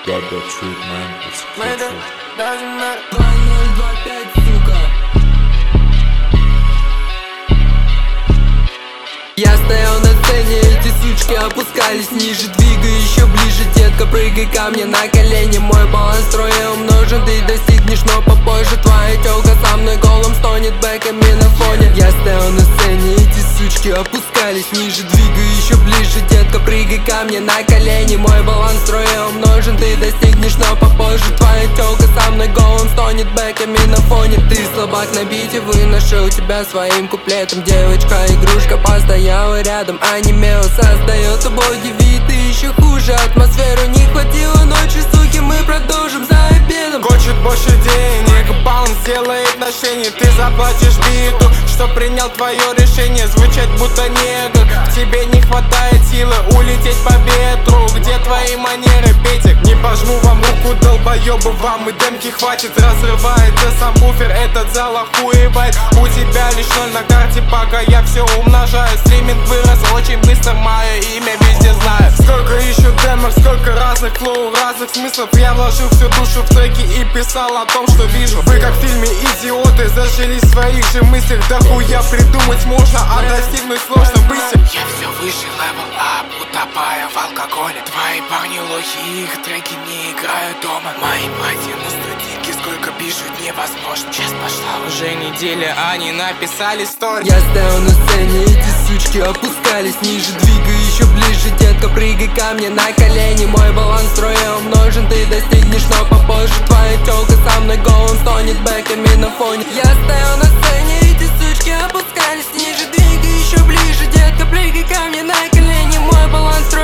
Got that treatment, it's Matter, doesn't matter. 2025, сука. Я стоял на сцене, эти сучки опускались ниже. Двигай еще ближе, детка, прыгай ко мне на колени. Мой баланс строя умножен, ты достигнешь, но попозже. Твоя тёлка со мной голым стонет бэками на фоне. Я стоял на сцене, эти сучки опускались ниже. Двигай еще ближе, детка, прыгай ко мне на колени. Мой баланс строя умножен, ты достигнешь, но попозже. Твоя тёлка со мной голым стонет бэками на фоне. Ты слабак на бите, выношу тебя своим куплетом. Девочка, игрушка постояла рядом, аниме создает убогий вид и еще хуже. Атмосферу не хватило ночи, суки, мы продолжим за обедом. Хочет больше денег, баланс делает отношения. Ты заплатишь биту, что принял твое решение. Звучать будто негр, в тебе не хватает силы улететь по ветру. Где твои манеры, Петик? Не пожму вам руку, долбоёбы, вам и демки хватит. Разрывается сам буфер, этот зал охуевает. У тебя лишь ноль на карте, пока я все умножаю. Стриминг вырос очень быстро, мое имя везде знают. Сколько еще демок, сколько разных флоу, разных смыслов. Я вложил всю душу в треки и писал о том, что вижу. Вы как в фильме идиоты, зажились в своих же мыслях. Да хуя придумать можно, а достигнуть сложно быстро. Я все выше левел ап, утопая в алкоголе. Твои парни лохи, их треки не играют дома. Мои братья на студийке сколько пишут невозможно. Сейчас пошла уже неделя, они написали стори. Я стоял на сцене, эти сучки опускались ниже. Двигай еще ближе, детка, прыгай ко мне на колени. Мой баланс строя умножен, ты достигнешь, но попозже. Твоя тёлка со мной голым стонет бэками на фоне. Я стоял на сцене, эти сучки опускались ниже. Двигай еще ближе, детка, прыгай ко мне на колени. Мой баланс строя